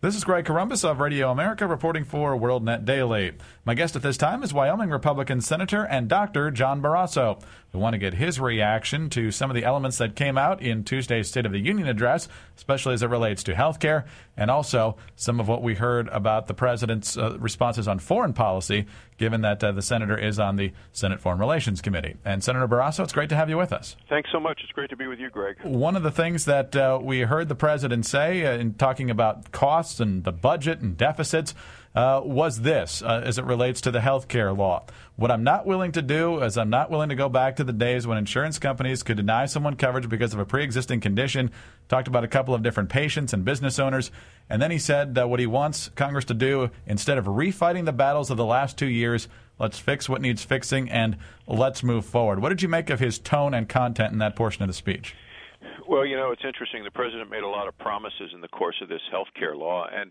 This is Greg Corombos of Radio America reporting for WorldNet Daily. My guest at this time is Wyoming Republican Senator and Dr. John Barrasso. We want to get his reaction to some of the elements that came out in Tuesday's State of the Union address, especially as it relates to health care, and also some of what we heard about the president's responses on foreign policy, given that the senator is on the Senate Foreign Relations Committee. And Senator Barrasso, it's great to have you with us. Thanks so much. It's great to be with you, Greg. One of the things that we heard the president say in talking about costs and the budget and deficits was this, as it relates to the health care law. What I'm not willing to do is I'm not willing to go back to the days when insurance companies could deny someone coverage because of a pre-existing condition. Talked about a couple of different patients and business owners. And then he said what he wants Congress to do, instead of refighting the battles of the last 2 years, let's fix what needs fixing and let's move forward. What did you make of his tone and content in that portion of the speech? Well, you know, it's interesting. The president made a lot of promises in the course of this health care law, and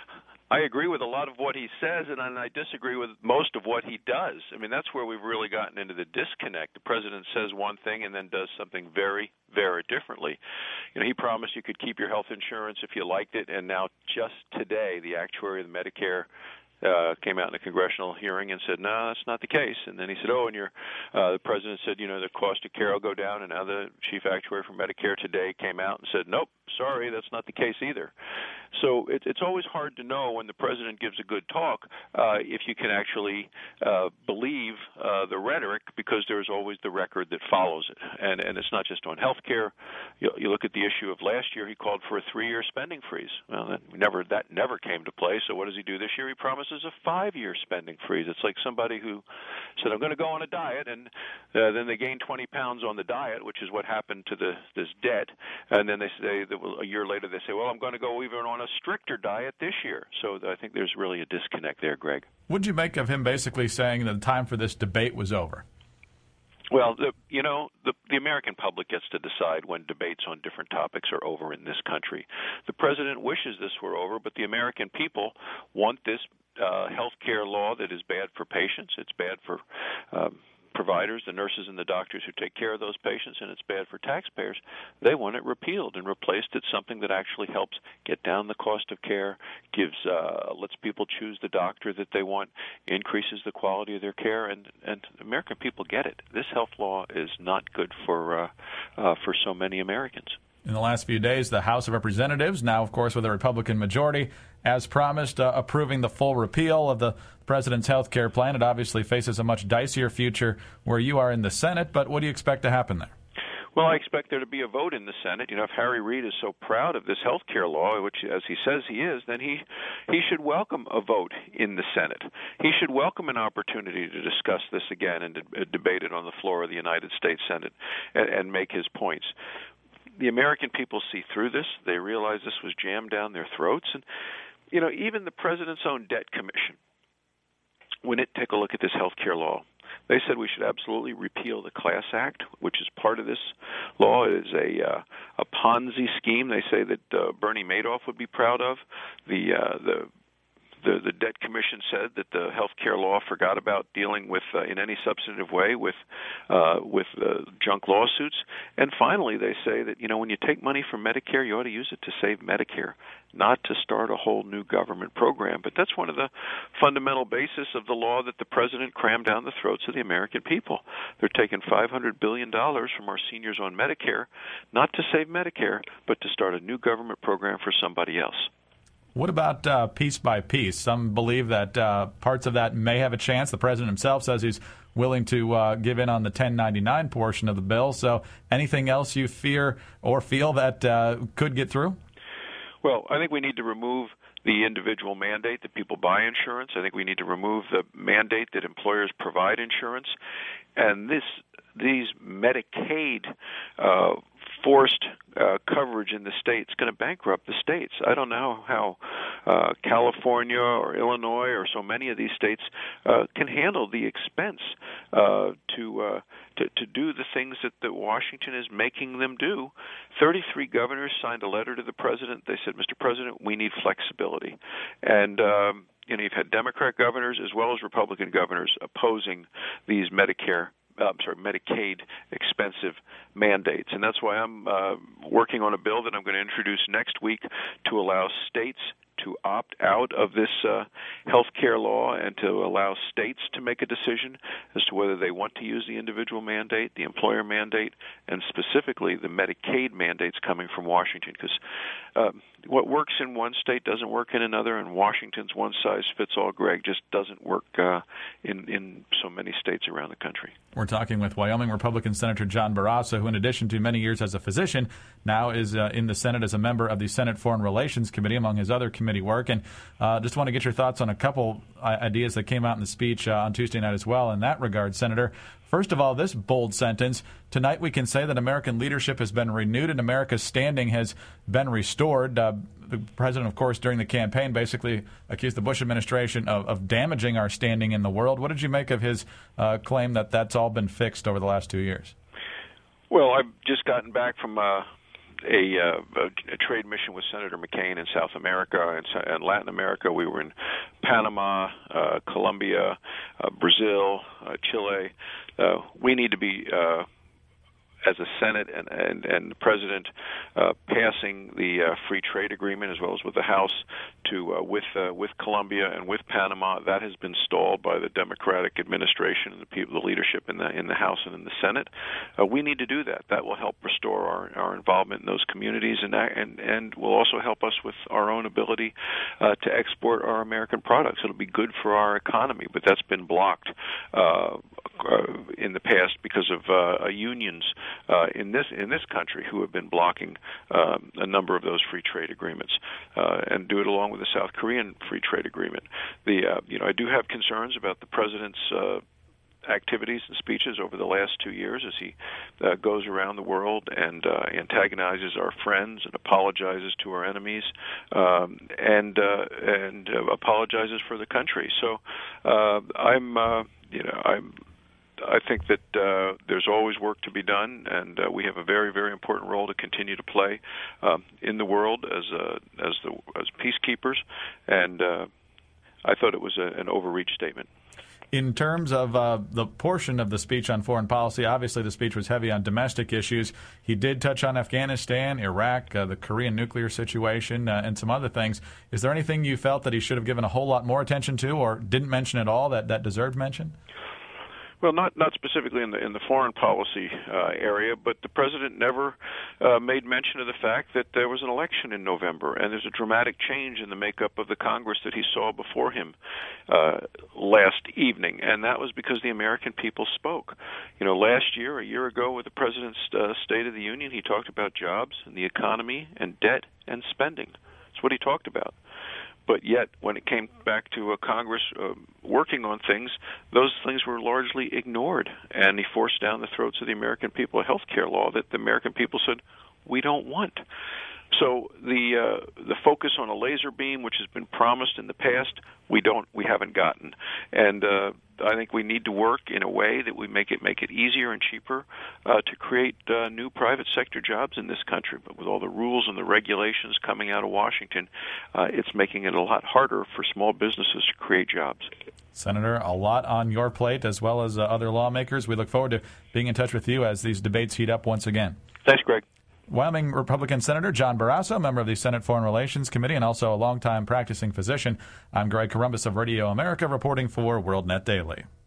I agree with a lot of what he says, and I disagree with most of what he does. I mean, that's where we've really gotten into the disconnect. The president says one thing and then does something very, very differently. You know, he promised you could keep your health insurance if you liked it, and now just today the actuary of the Medicare came out in a congressional hearing and said, no, that's not the case. And then he said, the president said, you know, the cost of care will go down. And now the chief actuary for Medicare today came out and said, nope, sorry, that's not the case either. So it's always hard to know when the president gives a good talk if you can actually believe the rhetoric, because there's always the record that follows it. And it's not just on health care. You look at the issue of last year, he called for a 3-year spending freeze. Well, that never came to play. So what does he do this year? He promises a 5-year spending freeze. It's like somebody who said, I'm going to go on a diet, and then they gain 20 pounds on the diet, which is what happened to this debt. And then they say that a year later they say, well, I'm going to go even on a stricter diet this year. So I think there's really a disconnect there, Greg. What did you make of him basically saying that the time for this debate was over? Well, the American public gets to decide when debates on different topics are over in this country. The president wishes this were over, but the American people want this health care law that is bad for patients. It's bad for providers, the nurses and the doctors who take care of those patients, and it's bad for taxpayers. They want it repealed and replaced with something that actually helps get down the cost of care, lets people choose the doctor that they want, increases the quality of their care, and American people get it. This health law is not good for so many Americans. In the last few days, the House of Representatives, now, of course, with a Republican majority, as promised, approving the full repeal of the president's health care plan. It obviously faces a much dicier future where you are in the Senate, but what do you expect to happen there? Well, I expect there to be a vote in the Senate. You know, if Harry Reid is so proud of this health care law, which, as he says he is, then he should welcome a vote in the Senate. He should welcome an opportunity to discuss this again and debate it on the floor of the United States Senate and make his points. The American people see through this. They realize this was jammed down their throats. And, you know, even the president's own debt commission, when it took a look at this health care law, they said we should absolutely repeal the Class Act, which is part of this law. It is a Ponzi scheme. They say that Bernie Madoff would be proud of. The debt commission said that the health care law forgot about dealing with, in any substantive way, with junk lawsuits. And finally, they say that, you know, when you take money from Medicare, you ought to use it to save Medicare, not to start a whole new government program. But that's one of the fundamental basis of the law that the president crammed down the throats of the American people. They're taking $500 billion from our seniors on Medicare, not to save Medicare, but to start a new government program for somebody else. What about piece by piece? Some believe that parts of that may have a chance. The president himself says he's willing to give in on the 1099 portion of the bill. So anything else you fear or feel that could get through? Well, I think we need to remove the individual mandate that people buy insurance. I think we need to remove the mandate that employers provide insurance. And these Medicaid forced coverage in the states going to bankrupt the states. I don't know how California or Illinois or so many of these states can handle the expense to do the things that Washington is making them do. 33 governors signed a letter to the president. They said, Mr. President, we need flexibility. And you've had Democrat governors as well as Republican governors opposing these Medicaid expensive mandates. And that's why I'm working on a bill that I'm going to introduce next week to allow states to opt out of this health care law and to allow states to make a decision as to whether they want to use the individual mandate, the employer mandate, and specifically the Medicaid mandates coming from Washington. Because what works in one state doesn't work in another, and Washington's one-size-fits-all, Greg, just doesn't work in so many states around the country. We're talking with Wyoming Republican Senator John Barrasso, who in addition to many years as a physician, now is in the Senate as a member of the Senate Foreign Relations Committee, among his other committee work. And just want to get your thoughts on a couple ideas that came out in the speech on Tuesday night as well in that regard, Senator. First of all, this bold sentence: tonight we can say that American leadership has been renewed and America's standing has been restored. The president, of course, during the campaign basically accused the Bush administration of damaging our standing in the world. What did you make of his claim that that's all been fixed over the last 2 years? Well, I've just gotten back from a trade mission with Senator McCain in South America and Latin America. We were in Panama, Colombia, Brazil, Chile. We need to be, as a Senate and the President, passing the free trade agreement, as well as with the House, to with Colombia and with Panama. That has been stalled by the Democratic administration and the leadership in the House and in the Senate. We need to do that. That will help restore our involvement in those communities, and will also help us with our own ability to export our American products. It'll be good for our economy, but that's been blocked in the past because of unions in this country who have been blocking a number of those free trade agreements, and do it along with the South Korean free trade agreement. I do have concerns about the president's activities and speeches over the last 2 years as he goes around the world and antagonizes our friends and apologizes to our enemies, and apologizes for the country. So I think that there's always work to be done, and we have a very, very important role to continue to play in the world as peacekeepers. And I thought it was an overreach statement. In terms of the portion of the speech on foreign policy, obviously the speech was heavy on domestic issues. He did touch on Afghanistan, Iraq, the Korean nuclear situation, and some other things. Is there anything you felt that he should have given a whole lot more attention to, or didn't mention at all that deserved mention? Well, not specifically in the foreign policy area, but the president never made mention of the fact that there was an election in November, and there's a dramatic change in the makeup of the Congress that he saw before him last evening, and that was because the American people spoke. A year ago, with the president's State of the Union, he talked about jobs and the economy and debt and spending. That's what he talked about. But yet, when it came back to Congress working on things, those things were largely ignored, and he forced down the throats of the American people a health care law that the American people said, we don't want. So the focus on a laser beam, which has been promised in the past, we haven't gotten. And I think we need to work in a way that we make it easier and cheaper to create new private sector jobs in this country. But with all the rules and the regulations coming out of Washington, it's making it a lot harder for small businesses to create jobs. Senator, a lot on your plate as well as other lawmakers. We look forward to being in touch with you as these debates heat up once again. Thanks, Greg. Wyoming Republican Senator John Barrasso, member of the Senate Foreign Relations Committee and also a longtime practicing physician. I'm Greg Corombos of Radio America reporting for WorldNet Daily.